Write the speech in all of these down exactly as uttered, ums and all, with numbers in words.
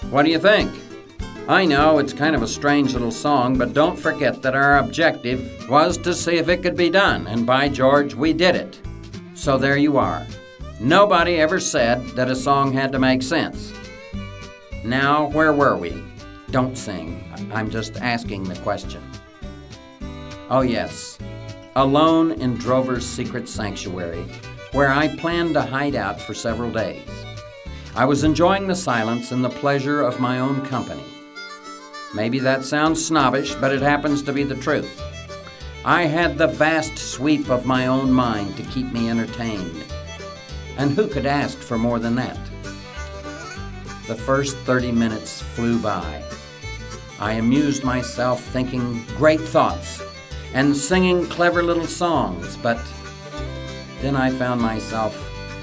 What do you think? I know it's kind of a strange little song, but don't forget that our objective was to see if it could be done, and by George, we did it. So there you are. Nobody ever said that a song had to make sense. Now, where were we? Don't sing. I'm just asking the question. Oh yes, alone in Drover's secret sanctuary, where I planned to hide out for several days. I was enjoying the silence and the pleasure of my own company. Maybe that sounds snobbish, but it happens to be the truth. I had the vast sweep of my own mind to keep me entertained. And who could ask for more than that? The first thirty minutes flew by. I amused myself thinking great thoughts and singing clever little songs, but then I found myself,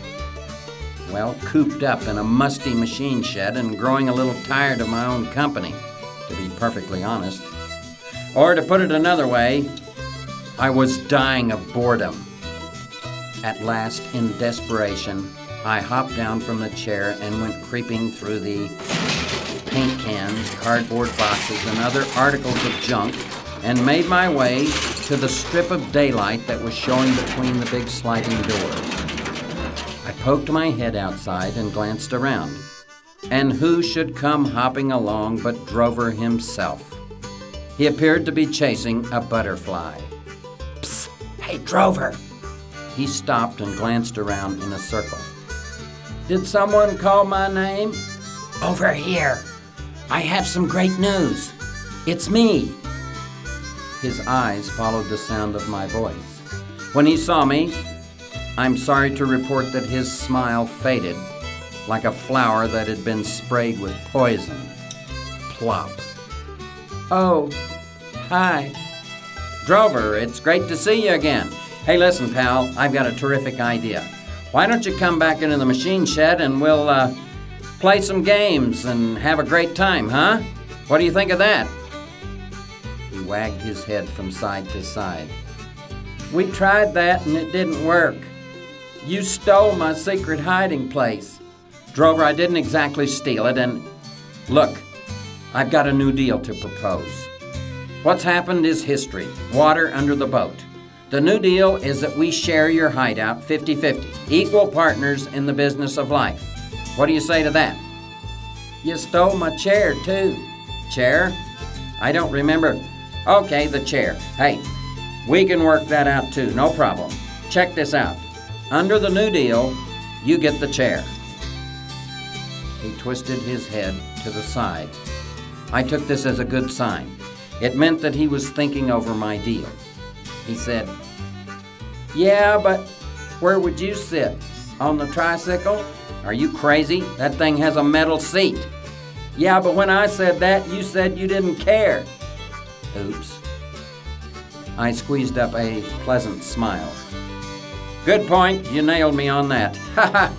well, cooped up in a musty machine shed and growing a little tired of my own company, to be perfectly honest. Or to put it another way, I was dying of boredom. At last, in desperation, I hopped down from the chair and went creeping through the paint cans, cardboard boxes, and other articles of junk, and made my way to the strip of daylight that was showing between the big sliding doors. I poked my head outside and glanced around. And who should come hopping along but Drover himself? He appeared to be chasing a butterfly. Psst! Hey, Drover! He stopped and glanced around in a circle. Did someone call my name? Over here. I have some great news. It's me. His eyes followed the sound of my voice. When he saw me, I'm sorry to report that his smile faded like a flower that had been sprayed with poison. Plop. Oh, hi. Drover, it's great to see you again. Hey, listen, pal, I've got a terrific idea. Why don't you come back into the machine shed and we'll uh, play some games and have a great time, huh? What do you think of that? He wagged his head from side to side. We tried that and it didn't work. You stole my secret hiding place. Drover, I didn't exactly steal it, and look, I've got a new deal to propose. What's happened is history, water under the boat. The new deal is that we share your hideout fifty-fifty, equal partners in the business of life. What do you say to that? You stole my chair, too. Chair? I don't remember. Okay, the chair. Hey, we can work that out, too, no problem. Check this out. Under the new deal, you get the chair. He twisted his head to the side. I took this as a good sign. It meant that he was thinking over my deal. He said, yeah, but where would you sit? On the tricycle? Are you crazy? That thing has a metal seat. Yeah, but when I said that, you said you didn't care. Oops. I squeezed up a pleasant smile. Good point. You nailed me on that. Ha ha.